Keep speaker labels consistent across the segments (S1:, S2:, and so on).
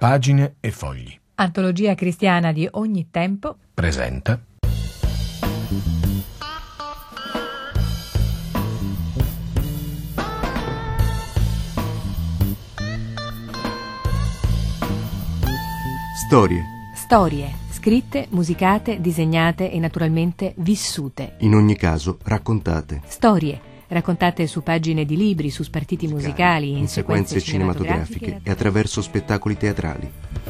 S1: Pagine e fogli.
S2: Antologia cristiana di ogni tempo
S1: Presenta
S2: Storie, scritte, musicate, disegnate e naturalmente vissute.
S3: In ogni caso raccontate.
S2: Storie, raccontate su pagine di libri, su spartiti musicali,
S3: in sequenze cinematografiche e attraverso spettacoli teatrali.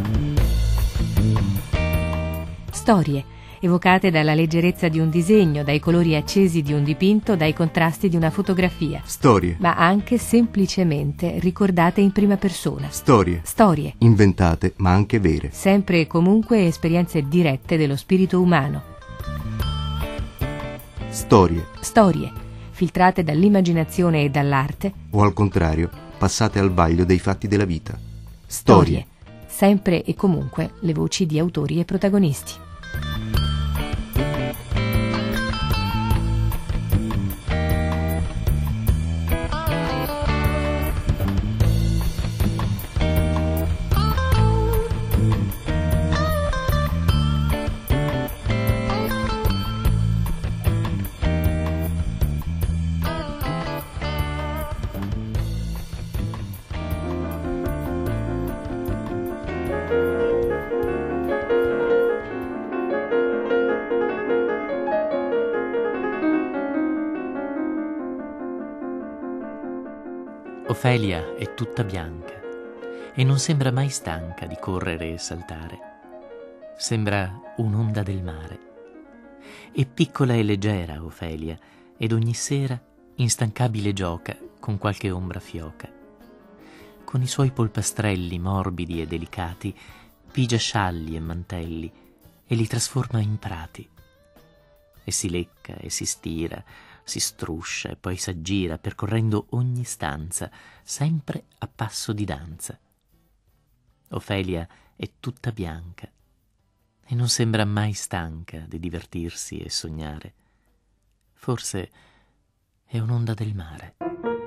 S2: Storie, evocate dalla leggerezza di un disegno, dai colori accesi di un dipinto, dai contrasti di una fotografia.
S3: Storie.
S2: Ma anche semplicemente ricordate in prima persona.
S3: Storie.
S2: Storie.
S3: Inventate, ma anche vere.
S2: Sempre e comunque esperienze dirette dello spirito umano.
S3: Storie.
S2: Storie, filtrate dall'immaginazione e dall'arte.
S3: O al contrario, passate al vaglio dei fatti della vita.
S2: Storie. Sempre e comunque le voci di autori e protagonisti.
S4: Ofelia è tutta bianca e non sembra mai stanca di correre e saltare. Sembra un'onda del mare. È piccola e leggera Ofelia ed ogni sera instancabile gioca con qualche ombra fioca. Con i suoi polpastrelli morbidi e delicati pigia scialli e mantelli e li trasforma in prati. E si lecca e si stira, si struscia e poi s'aggira percorrendo ogni stanza, sempre a passo di danza. Ofelia è tutta bianca e non sembra mai stanca di divertirsi e sognare. Forse è un'onda del mare.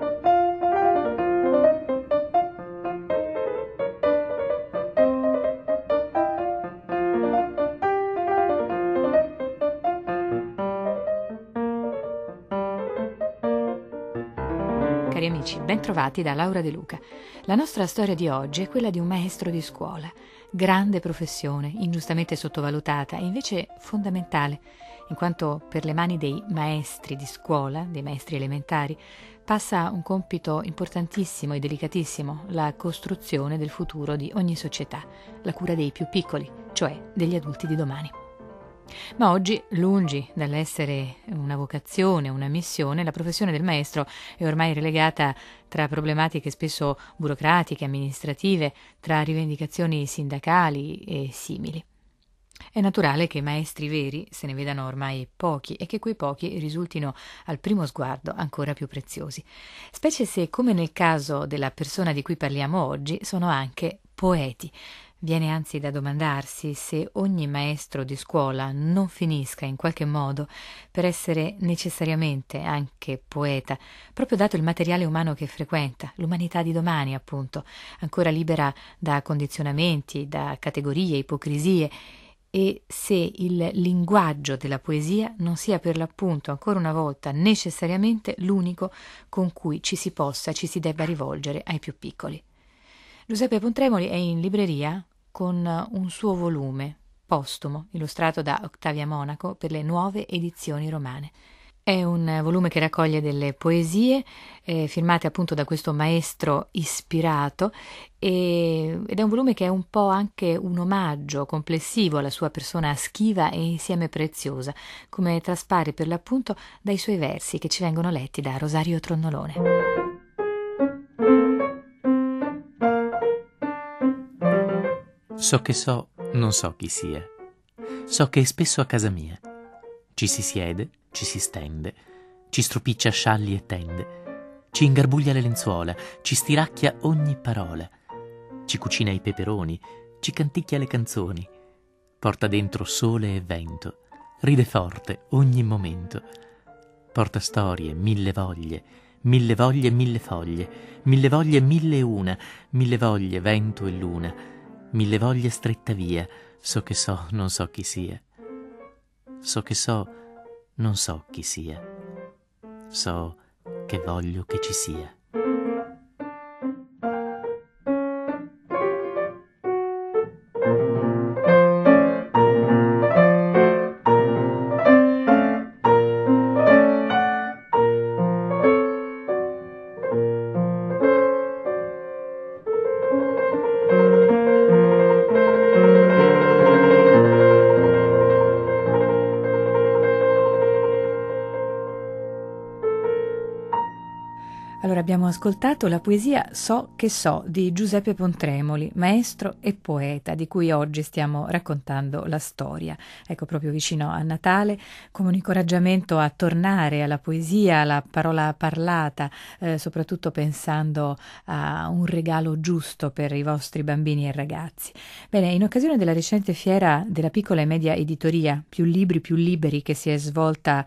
S2: Cari amici, ben trovati da Laura De Luca. La nostra storia di oggi è quella di un maestro di scuola, grande professione, ingiustamente sottovalutata e invece fondamentale, in quanto per le mani dei maestri di scuola, dei maestri elementari, passa un compito importantissimo e delicatissimo, la costruzione del futuro di ogni società, la cura dei più piccoli, cioè degli adulti di domani. Ma oggi, lungi dall'essere una vocazione, una missione, la professione del maestro è ormai relegata tra problematiche spesso burocratiche, amministrative, tra rivendicazioni sindacali e simili. È naturale che maestri veri se ne vedano ormai pochi e che quei pochi risultino al primo sguardo ancora più preziosi, specie se, come nel caso della persona di cui parliamo oggi, sono anche poeti. Viene anzi da domandarsi se ogni maestro di scuola non finisca in qualche modo per essere necessariamente anche poeta, proprio dato il materiale umano che frequenta, l'umanità di domani appunto, ancora libera da condizionamenti, da categorie, ipocrisie, e se il linguaggio della poesia non sia per l'appunto ancora una volta necessariamente l'unico con cui ci si debba rivolgere ai più piccoli. Giuseppe Pontremoli è in libreria con un suo volume postumo, illustrato da Ottavia Monaco per le Nuove Edizioni Romane. È un volume che raccoglie delle poesie firmate appunto da questo maestro ispirato ed è un volume che è un po' anche un omaggio complessivo alla sua persona schiva e insieme preziosa, come traspare per l'appunto dai suoi versi che ci vengono letti da Rosario Tronnolone.
S4: So che so, non so chi sia. So che è spesso a casa mia. Ci si siede, ci si stende, ci stropiccia scialli e tende, ci ingarbuglia le lenzuola, ci stiracchia ogni parola, ci cucina i peperoni, ci canticchia le canzoni, porta dentro sole e vento, ride forte ogni momento, porta storie, mille voglie, mille voglie, mille foglie, mille voglie, mille e una, mille voglie, vento e luna, mille voglie stretta via, so che so, non so chi sia. So che so, non so chi sia. So che voglio che ci sia.
S2: Allora, abbiamo ascoltato la poesia So che so di Giuseppe Pontremoli, maestro e poeta, di cui oggi stiamo raccontando la storia. Ecco, proprio vicino a Natale, come un incoraggiamento a tornare alla poesia, alla parola parlata, soprattutto pensando a un regalo giusto per i vostri bambini e ragazzi. Bene, in occasione della recente fiera della piccola e media editoria, Più libri, più liberi, che si è svolta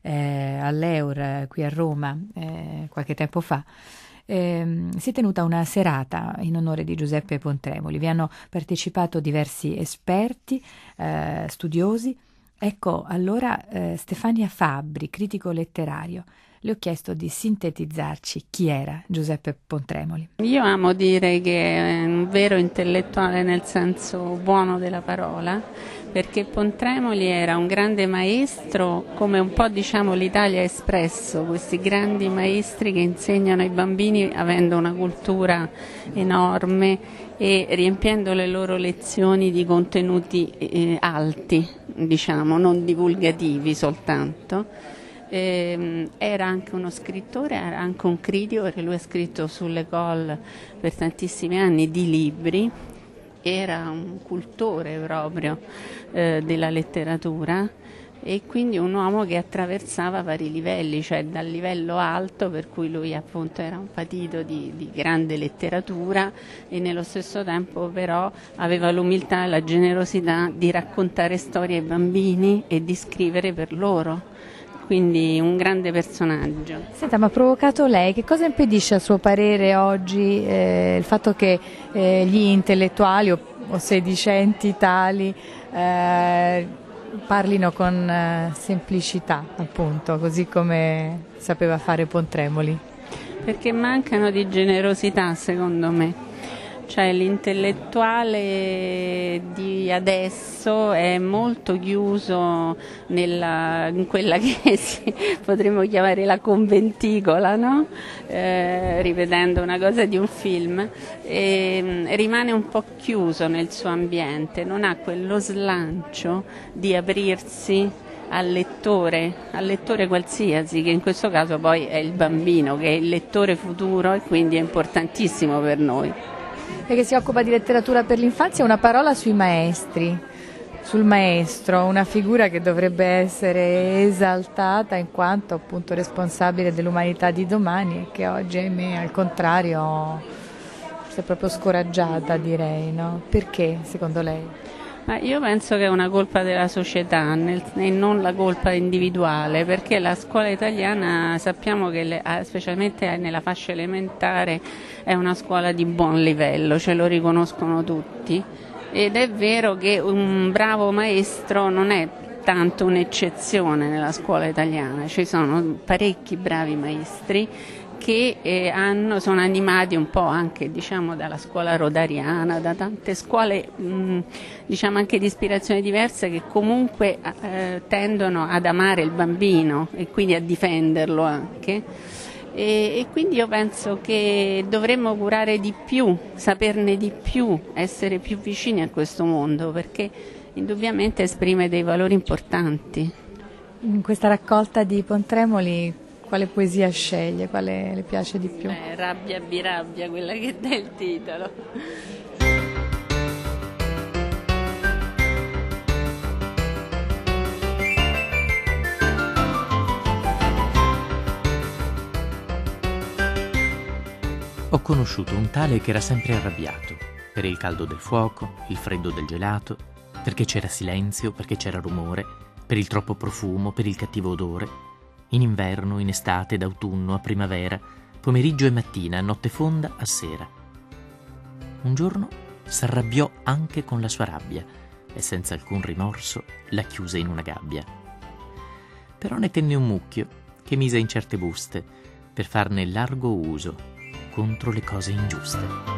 S2: all'Eur qui a Roma qualche tempo fa, si è tenuta una serata in onore di Giuseppe Pontremoli. Vi hanno partecipato diversi esperti, studiosi. Ecco allora Stefania Fabbri, critico letterario. Le ho chiesto di sintetizzarci chi era Giuseppe Pontremoli.
S5: Io amo dire che è un vero intellettuale nel senso buono della parola, perché Pontremoli era un grande maestro, come un po' diciamo l'Italia Espresso, questi grandi maestri che insegnano ai bambini avendo una cultura enorme e riempiendo le loro lezioni di contenuti alti, diciamo, non divulgativi soltanto. Era anche uno scrittore, era anche un critico, perché lui ha scritto sull'École per tantissimi anni di libri, era un cultore proprio della letteratura e quindi un uomo che attraversava vari livelli, cioè dal livello alto, per cui lui appunto era un patito di grande letteratura e nello stesso tempo però aveva l'umiltà e la generosità di raccontare storie ai bambini e di scrivere per loro. Quindi un grande personaggio.
S2: Senta, ma ha provocato lei, che cosa impedisce a suo parere oggi il fatto che gli intellettuali o sedicenti tali parlino con semplicità, appunto, così come sapeva fare Pontremoli?
S5: Perché mancano di generosità, secondo me. Cioè l'intellettuale di adesso è molto chiuso in quella che potremmo chiamare la conventicola, no? Ripetendo una cosa di un film, e rimane un po' chiuso nel suo ambiente, non ha quello slancio di aprirsi al lettore qualsiasi, che in questo caso poi è il bambino, che è il lettore futuro e quindi è importantissimo per noi.
S2: Perché si occupa di letteratura per l'infanzia, una parola sui maestri, sul maestro, una figura che dovrebbe essere esaltata in quanto appunto responsabile dell'umanità di domani e che oggi, ahimè, al contrario, si è proprio scoraggiata, direi, no? Perché, secondo lei?
S5: Ma io penso che è una colpa della società e non la colpa individuale, perché la scuola italiana sappiamo che specialmente nella fascia elementare è una scuola di buon livello, ce lo riconoscono tutti ed è vero che un bravo maestro non è tanto un'eccezione nella scuola italiana, ci sono parecchi bravi maestri che sono animati un po' anche diciamo dalla scuola rodariana, da tante scuole diciamo anche di ispirazione diversa che comunque tendono ad amare il bambino e quindi a difenderlo anche e quindi io penso che dovremmo curare di più, saperne di più, essere più vicini a questo mondo perché indubbiamente esprime dei valori importanti.
S2: In questa raccolta di Pontremoli quale poesia sceglie? Quale le piace di più?
S5: Rabbia birabbia, quella che dà il titolo.
S4: Ho conosciuto un tale che era sempre arrabbiato per il caldo del fuoco, il freddo del gelato, perché c'era silenzio, perché c'era rumore, per il troppo profumo, per il cattivo odore. In inverno, in estate, d'autunno, a primavera, pomeriggio e mattina, a notte fonda, a sera. Un giorno s'arrabbiò anche con la sua rabbia e senza alcun rimorso la chiuse in una gabbia. Però ne tenne un mucchio che mise in certe buste per farne largo uso contro le cose ingiuste.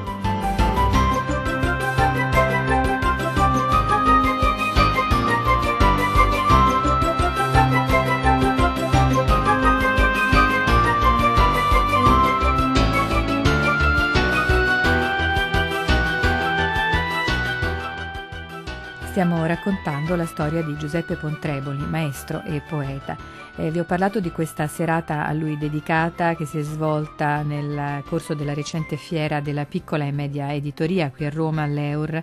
S2: Stiamo raccontando la storia di Giuseppe Pontremoli, maestro e poeta. Vi ho parlato di questa serata a lui dedicata che si è svolta nel corso della recente fiera della piccola e media editoria qui a Roma, all'Eur.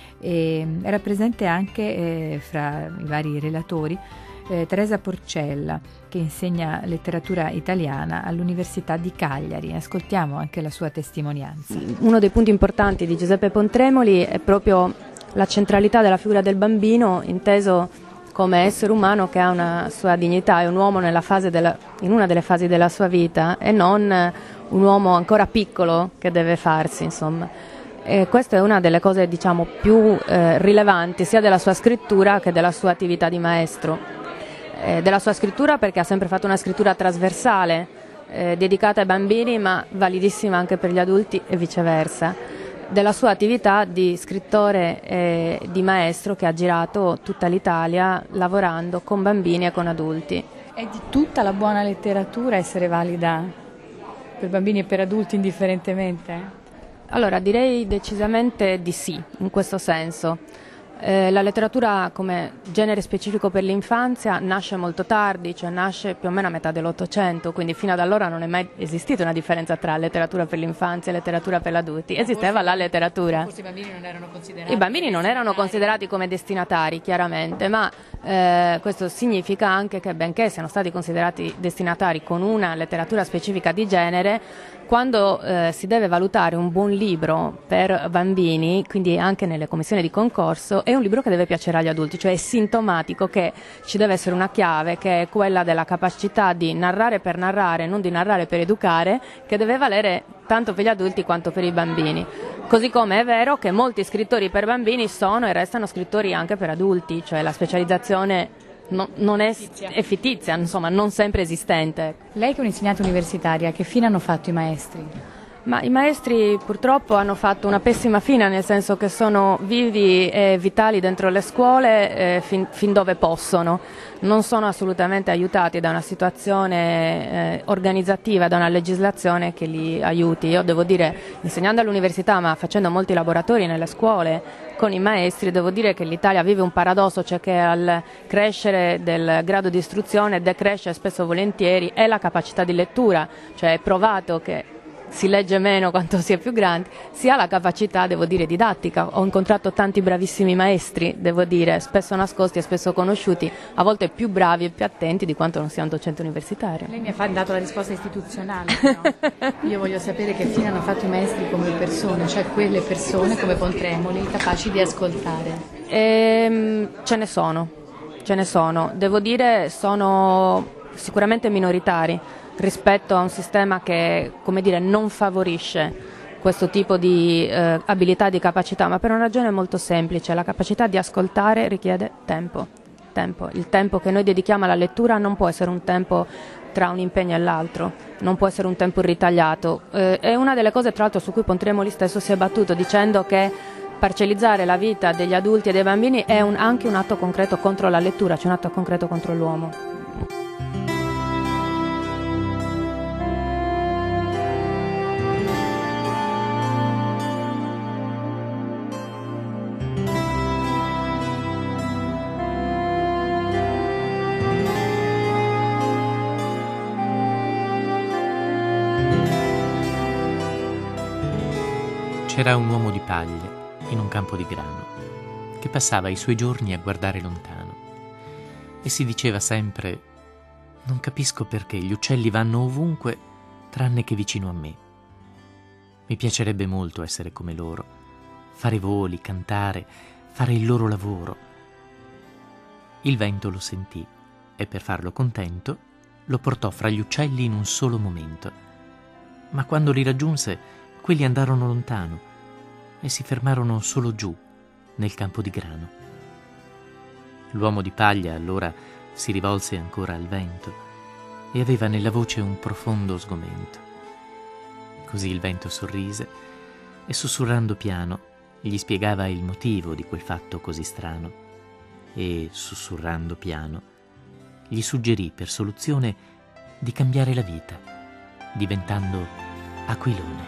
S2: Era presente anche fra i vari relatori Teresa Porcella, che insegna letteratura italiana all'Università di Cagliari. Ascoltiamo anche la sua testimonianza.
S6: Uno dei punti importanti di Giuseppe Pontremoli è proprio la centralità della figura del bambino, inteso come essere umano che ha una sua dignità, è un uomo in una delle fasi della sua vita e non un uomo ancora piccolo che deve farsi, insomma. E questa è una delle cose, diciamo, più rilevanti sia della sua scrittura che della sua attività di maestro. Della sua scrittura perché ha sempre fatto una scrittura trasversale, dedicata ai bambini ma validissima anche per gli adulti e viceversa. Della sua attività di scrittore e di maestro che ha girato tutta l'Italia lavorando con bambini e con adulti.
S2: È di tutta la buona letteratura essere valida per bambini e per adulti indifferentemente?
S6: Allora direi decisamente di sì, in questo senso. La letteratura come genere specifico per l'infanzia nasce molto tardi, cioè nasce più o meno a metà dell'Ottocento, quindi fino ad allora non è mai esistita una differenza tra letteratura per l'infanzia e letteratura per gli adulti. Esisteva la letteratura.
S2: Forse i bambini non erano considerati.
S6: I bambini non erano considerati come destinatari, chiaramente, ma questo significa anche che benché siano stati considerati destinatari con una letteratura specifica di genere, quando si deve valutare un buon libro per bambini, quindi anche nelle commissioni di concorso, è un libro che deve piacere agli adulti, cioè è sintomatico che ci deve essere una chiave che è quella della capacità di narrare per narrare, non di narrare per educare, che deve valere tanto per gli adulti quanto per i bambini. Così come è vero che molti scrittori per bambini sono e restano scrittori anche per adulti, cioè la specializzazione non è fittizia, insomma, non sempre esistente.
S2: Lei che è un'insegnante universitaria, che fine hanno fatto i maestri?
S6: Ma i maestri purtroppo hanno fatto una pessima fine, nel senso che sono vivi e vitali dentro le scuole fin dove possono. Non sono assolutamente aiutati da una situazione organizzativa, da una legislazione che li aiuti. Io devo dire, insegnando all'università ma facendo molti laboratori nelle scuole con i maestri, devo dire che l'Italia vive un paradosso, cioè che al crescere del grado di istruzione decresce spesso volentieri è la capacità di lettura, cioè è provato che si legge meno quanto si è più grandi, sia la capacità, devo dire, didattica. Ho incontrato tanti bravissimi maestri, devo dire, spesso nascosti e spesso conosciuti, a volte più bravi e più attenti di quanto non sia un docente universitario.
S2: Lei mi ha dato la risposta istituzionale, no? Io voglio sapere che fine hanno fatto i maestri come persone, cioè quelle persone come Pontremoli, capaci di ascoltare.
S6: Ce ne sono. Devo dire, sono sicuramente minoritari rispetto a un sistema che, come dire, non favorisce questo tipo di abilità, di capacità, ma per una ragione molto semplice: la capacità di ascoltare richiede tempo. Il tempo che noi dedichiamo alla lettura non può essere un tempo tra un impegno e l'altro, non può essere un tempo ritagliato. È una delle cose, tra l'altro, su cui Pontremoli stesso si è battuto, dicendo che parcellizzare la vita degli adulti e dei bambini è anche un atto concreto contro la lettura, cioè un atto concreto contro l'uomo.
S4: C'era un uomo di paglia in un campo di grano che passava i suoi giorni a guardare lontano e si diceva sempre: non capisco perché gli uccelli vanno ovunque tranne che vicino a me. Mi piacerebbe molto essere come loro, fare voli, cantare, fare il loro lavoro. Il vento lo sentì e per farlo contento lo portò fra gli uccelli in un solo momento. Ma quando li raggiunse, quelli andarono lontano e si fermarono solo giù, nel campo di grano. L'uomo di paglia allora si rivolse ancora al vento e aveva nella voce un profondo sgomento. Così il vento sorrise e, sussurrando piano, gli spiegava il motivo di quel fatto così strano e, sussurrando piano, gli suggerì per soluzione di cambiare la vita, diventando aquilone.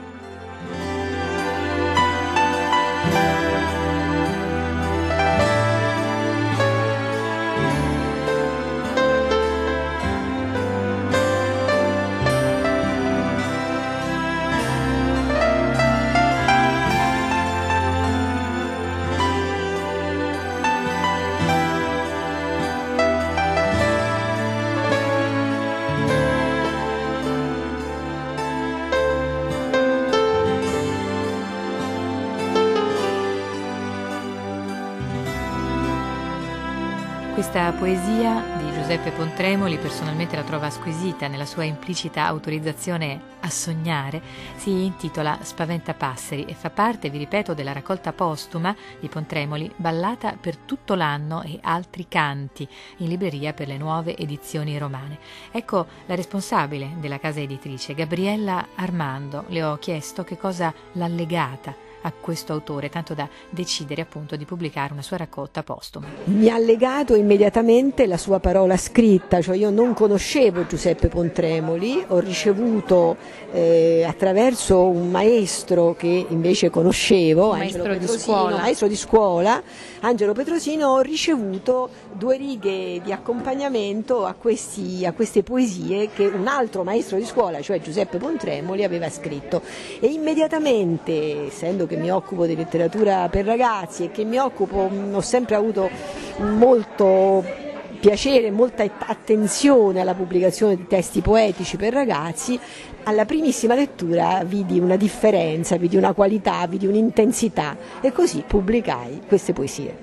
S2: Questa poesia di Giuseppe Pontremoli personalmente la trova squisita nella sua implicita autorizzazione a sognare. Si intitola Spaventapasseri e fa parte, vi ripeto, della raccolta postuma di Pontremoli Ballata per tutto l'anno e altri canti, in libreria per le nuove edizioni romane. Ecco la responsabile della casa editrice, Gabriella Armando. Le ho chiesto che cosa l'ha legata a questo autore, tanto da decidere appunto di pubblicare una sua raccolta postuma.
S7: Mi ha legato immediatamente la sua parola scritta, cioè io non conoscevo Giuseppe Pontremoli, ho ricevuto attraverso un maestro che invece conoscevo, maestro di scuola, Angelo Petrosino, ho ricevuto 2 righe di accompagnamento a queste poesie che un altro maestro di scuola, cioè Giuseppe Pontremoli, aveva scritto. E immediatamente, essendo che mi occupo di letteratura per ragazzi e che ho sempre avuto molto piacere, molta attenzione alla pubblicazione di testi poetici per ragazzi, alla primissima lettura vidi una differenza, vidi una qualità, vidi un'intensità e così pubblicai queste poesie.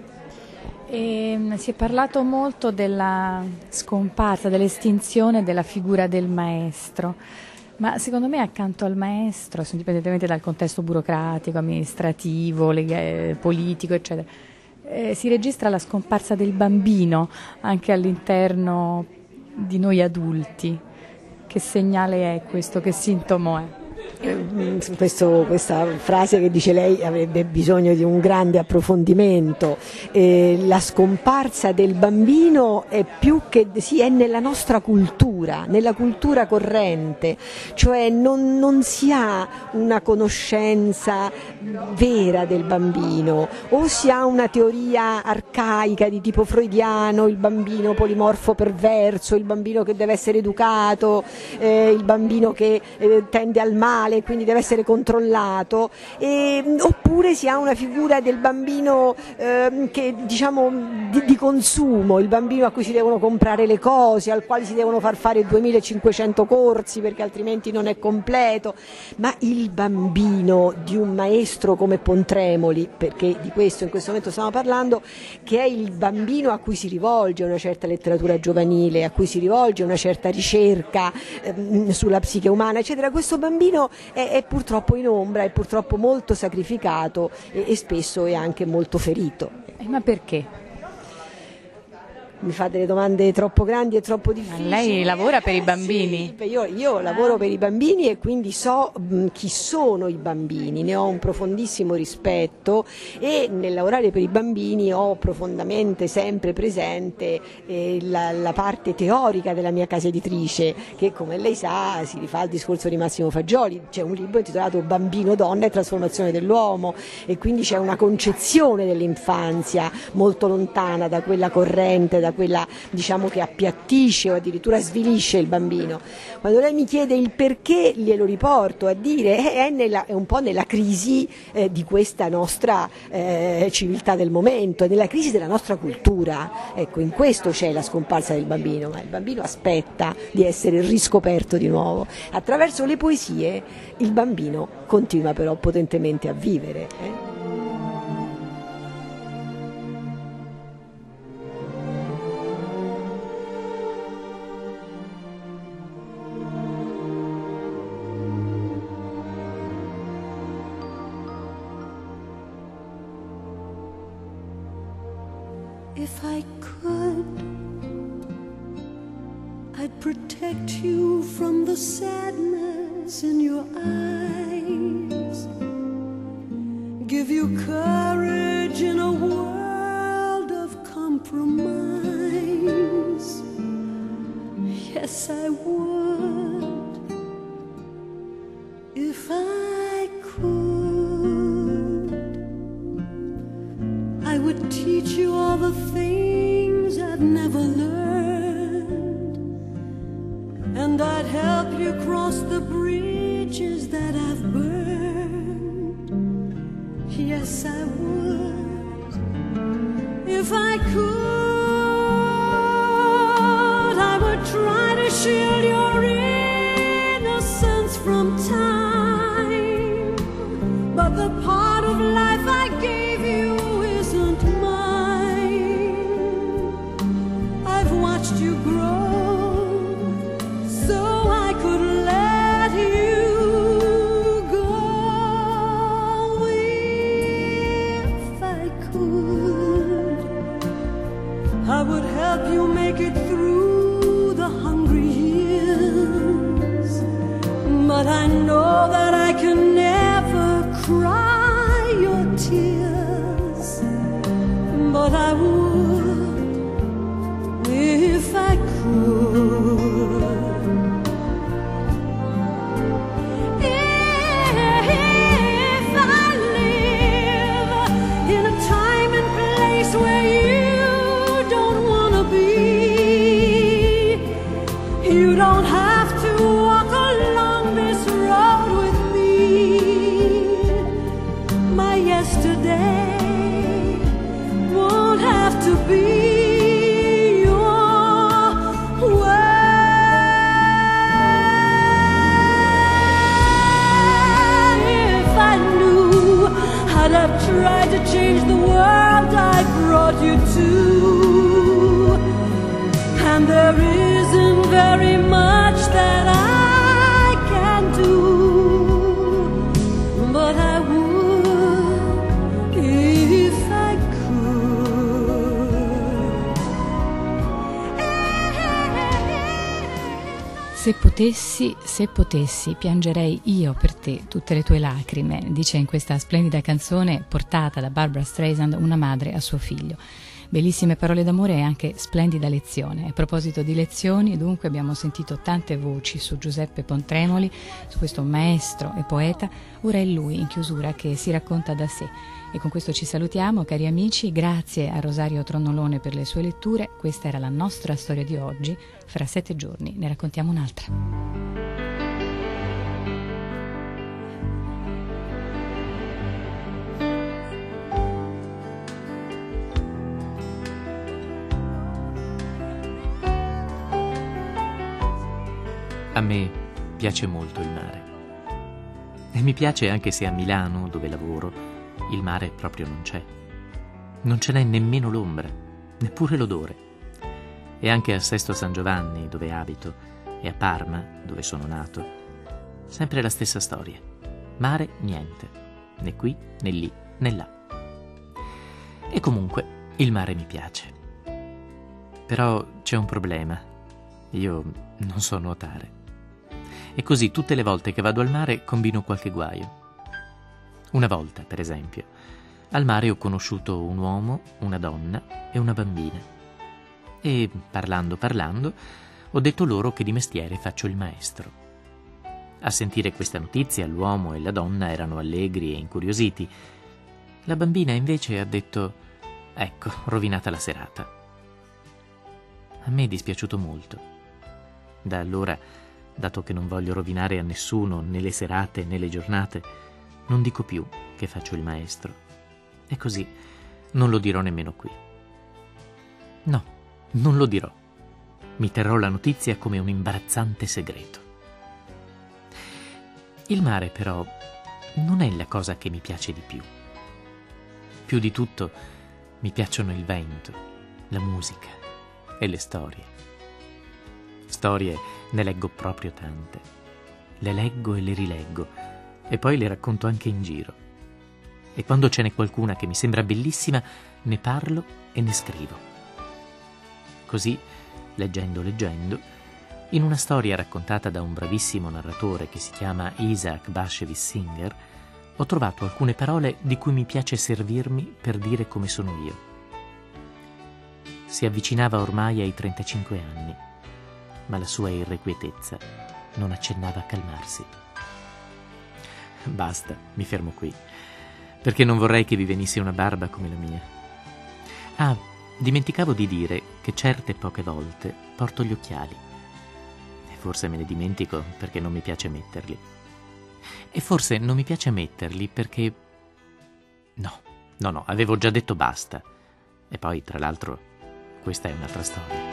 S6: Si è parlato molto della scomparsa, dell'estinzione della figura del maestro. Ma secondo me accanto al maestro, indipendentemente dal contesto burocratico, amministrativo, politico, eccetera, si registra la scomparsa del bambino anche all'interno di noi adulti. Che segnale è questo? Che sintomo è?
S7: Questa frase che dice lei avrebbe bisogno di un grande approfondimento. La scomparsa del bambino è più che è nella nostra cultura, nella cultura corrente, cioè non si ha una conoscenza vera del bambino, o si ha una teoria arcaica di tipo freudiano, il bambino polimorfo perverso, il bambino che deve essere educato, il bambino che tende al male, quindi deve essere controllato, oppure si ha una figura del bambino che diciamo di consumo, il bambino a cui si devono comprare le cose, al quale si devono far fare 2500 corsi perché altrimenti non è completo, ma il bambino di un maestro come Pontremoli, perché di questo in questo momento stiamo parlando, che è il bambino a cui si rivolge una certa letteratura giovanile, a cui si rivolge una certa ricerca sulla psiche umana, eccetera, questo bambino è purtroppo in ombra, è purtroppo molto sacrificato e spesso è anche molto ferito.
S6: Ma perché?
S7: Mi fa delle domande troppo grandi e troppo difficili.
S6: Ma lei lavora per i bambini?
S7: Sì, io lavoro per i bambini e quindi so chi sono i bambini, ne ho un profondissimo rispetto e nel lavorare per i bambini ho profondamente sempre presente la parte teorica della mia casa editrice, che come lei sa si rifà al discorso di Massimo Fagioli. C'è un libro intitolato Bambino, donna e trasformazione dell'uomo e quindi c'è una concezione dell'infanzia molto lontana da quella corrente, da quella diciamo che appiattisce o addirittura svilisce il bambino. Quando lei mi chiede il perché, glielo riporto a dire è un po' nella crisi di questa nostra civiltà del momento, è nella crisi della nostra cultura. Ecco, in questo c'è la scomparsa del bambino, ma il bambino aspetta di essere riscoperto di nuovo. Attraverso le poesie il bambino continua però potentemente a vivere.
S8: If I could, I'd protect you from the sadness in your eyes, give you courage in a world of compromise. Yes, I would, if I could. I would teach you all the things I've never learned, and I'd help you cross the bridges that I've burned. Yes, I would, if I could. I would try to shield your innocence from time, but the part of life I gave you isn't mine. I've watched you grow so I could let you go. If I could, I would help you make it through the hungry years, but I know that I can never cry your tears. But I would, if I could. If I live in a time and place where you don't want to be, you don't have to walk along this road with me. My yesterday won't have to be your way. If I knew, I'd have tried to change the world I brought you to, and there isn't very much that I can do, but I would if I could.
S2: Se potessi, piangerei io per te tutte le tue lacrime, dice in questa splendida canzone portata da Barbra Streisand una madre a suo figlio. Bellissime parole d'amore e anche splendida lezione. A proposito di lezioni, dunque, abbiamo sentito tante voci su Giuseppe Pontremoli, su questo maestro e poeta. Ora è lui, in chiusura, che si racconta da sé. E con questo ci salutiamo, cari amici. Grazie a Rosario Tronnolone per le sue letture. Questa era la nostra storia di oggi. Fra 7 giorni ne raccontiamo un'altra.
S4: A me piace molto il mare. E mi piace anche se a Milano, dove lavoro, il mare proprio non c'è. Non ce n'è nemmeno l'ombra, neppure l'odore. E anche a Sesto San Giovanni, dove abito, e a Parma, dove sono nato, sempre la stessa storia. Mare, niente. Né qui, né lì, né là. E comunque, il mare mi piace. Però c'è un problema. Io non so nuotare. E così tutte le volte che vado al mare combino qualche guaio. Una volta, per esempio, al mare ho conosciuto un uomo, una donna e una bambina. E parlando, ho detto loro che di mestiere faccio il maestro. A sentire questa notizia l'uomo e la donna erano allegri e incuriositi. La bambina invece ha detto: ecco, rovinata la serata. A me è dispiaciuto molto. Da allora, dato che non voglio rovinare a nessuno né le serate né le giornate, non dico più che faccio il maestro. E così non lo dirò nemmeno qui. No, non lo dirò. Mi terrò la notizia come un imbarazzante segreto. Il mare, però, non è la cosa che mi piace di più. Più di tutto mi piacciono il vento, la musica e le storie. Storie ne leggo proprio tante. Le leggo e le rileggo e poi le racconto anche in giro. e quando ce n'è qualcuna che mi sembra bellissima, ne parlo e ne scrivo. Così, leggendo, in una storia raccontata da un bravissimo narratore che si chiama Isaac Bashevis Singer, ho trovato alcune parole di cui mi piace servirmi per dire come sono io. Si avvicinava ormai ai 35 anni, ma la sua irrequietezza non accennava a calmarsi. Basta, mi fermo qui, perché non vorrei che vi venisse una barba come la mia. Ah, dimenticavo di dire che certe poche volte porto gli occhiali. E forse me ne dimentico perché non mi piace metterli. E forse non mi piace metterli perché... No, avevo già detto basta. E poi, tra l'altro, questa è un'altra storia.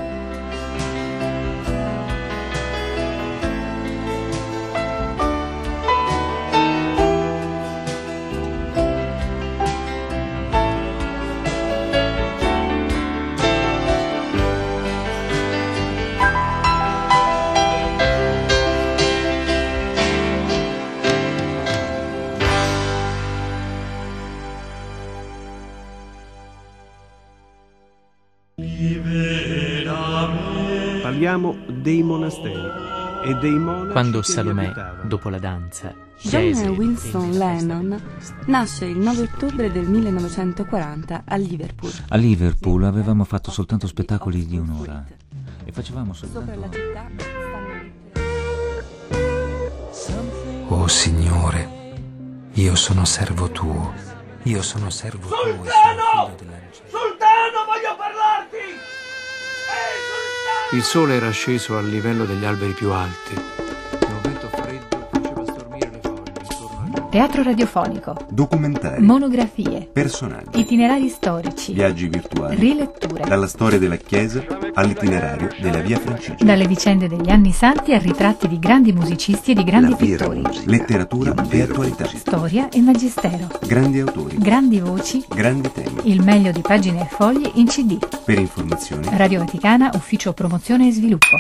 S9: Parliamo dei monasteri e dei monaci.
S4: Quando
S9: che li
S4: Salomè,
S9: abitavano.
S4: dopo la danza,
S10: John Wilson Lennon nasce il 9 ottobre del 1940 a Liverpool.
S11: A Liverpool avevamo fatto soltanto spettacoli di un'ora e facevamo
S10: Sopra la
S11: soltanto...
S10: città stanno...
S12: Oh Signore, io sono servo tuo. Io sono servo tuo.
S13: Sultano! Sultano, voglio parlarti! Sultano!
S9: Il sole era sceso al livello degli alberi più alti. Un vento freddo faceva stormire le foglie intorno al...
S2: Teatro radiofonico,
S14: Documentari,
S2: monografie,
S14: personaggi,
S2: itinerari storici,
S14: viaggi virtuali,
S2: riletture,
S14: dalla storia della Chiesa all'itinerario della Via Francigena.
S2: dalle vicende degli anni santi a ritratti di grandi musicisti e di grandi pittori,
S14: Letteratura e attualità,
S2: storia e magistero,
S14: grandi autori,
S2: grandi voci,
S14: grandi temi.
S2: il meglio di pagine e fogli in CD.
S14: Per informazioni
S2: Radio Vaticana, Ufficio Promozione e Sviluppo.